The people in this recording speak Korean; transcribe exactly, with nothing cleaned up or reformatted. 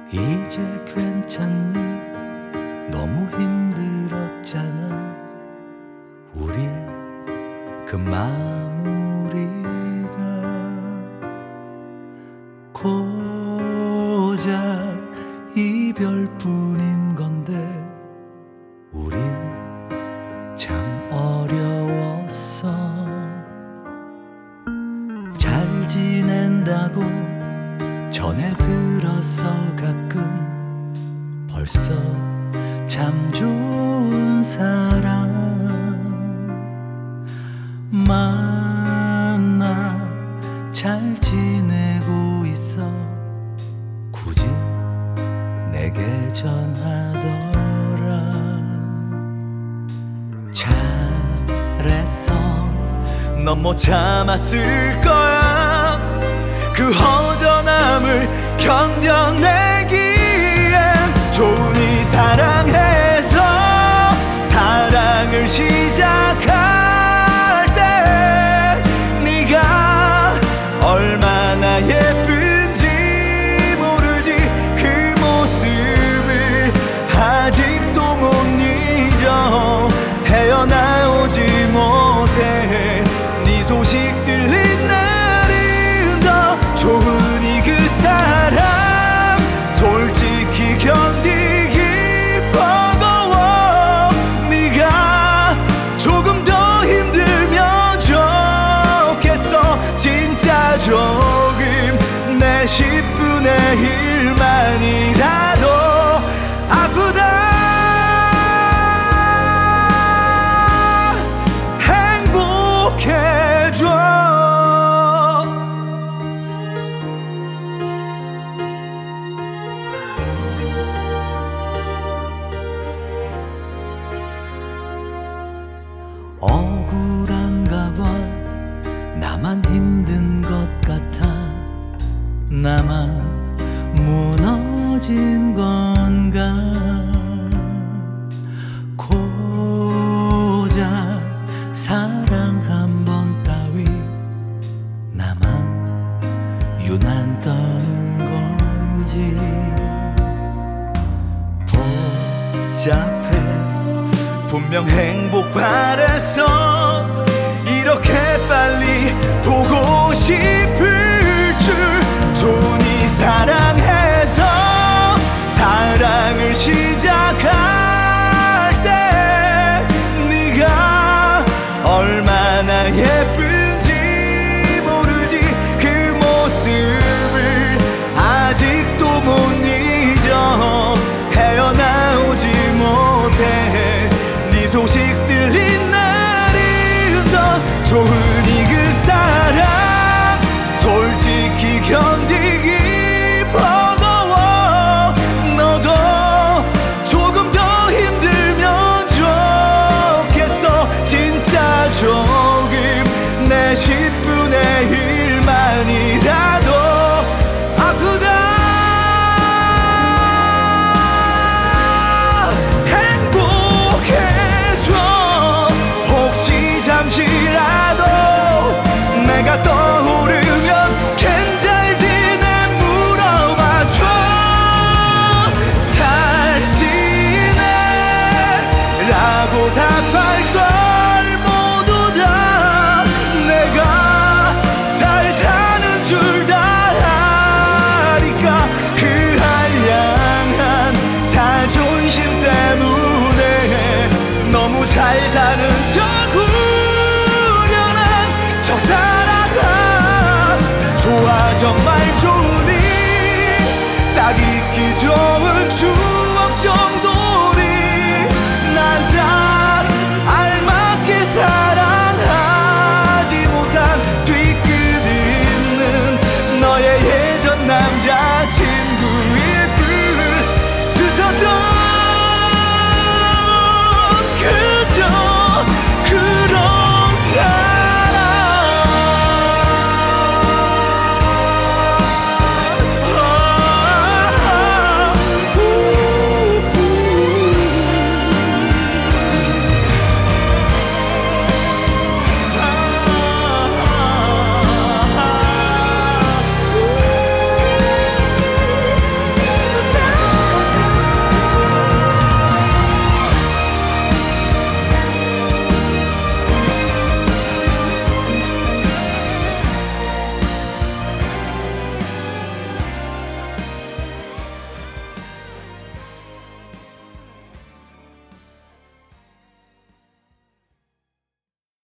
이제 괜찮니? 너무 힘들었잖아. 우리 그 마무리가 고작 이별뿐인 건데 우린 참 어려웠어. 잘 지낸다고 전해 들어서 가끔 벌써 참 좋은 사람 만나 잘 지내고 있어. 굳이 내게 전하더라. 잘했어. 넌 못 참았을 거야. 그 허전함을 견뎌내기엔 좋으니 사랑해서 사랑을 시작할 때 네가 얼마나 예쁜지 모르지. 그 모습을 아직도 못 잊어. 헤어나오지 못해. 네 소식 들린 날은 더 좋으니 그 사람 솔직히 견디기 버거워. 네가 조금 더 힘들면 좋겠어. 진짜 조금 내 십분의 일만이라도 아프다 억울한가 봐. 나만 힘든 것 같아. 나만 무너진 건가. 고작 사랑 한 번 따위 나만 유난 떠는 건지. 복잡해. 분명 행복 바랬어. 이렇게 빨리 보고 싶을 줄. 좋으니 사랑해서 사랑을 시작할 때 네가 얼마나 예쁜지 모르지. 그 모습을 아직도 못 잊어. 헤어나오지 못해. 네 소식 들린 날은 더 좋으니 그 사람 솔직히 견디기 버거워. 너도 조금 더 힘들면 좋겠어. 진짜 조금 내 십분의 일만이라도 아프다 잠시라도 내가 떠오르면 괜잘 지내 물어봐줘. 잘 지내 라고 답할걸. 모두 다 내가 잘 사는 줄 다 아니까. 그 한량한 자존심 때문에 너무 잘 사는 척 적사랑아. 좋아 정말 좋으니 딱 잊기 좋은 줄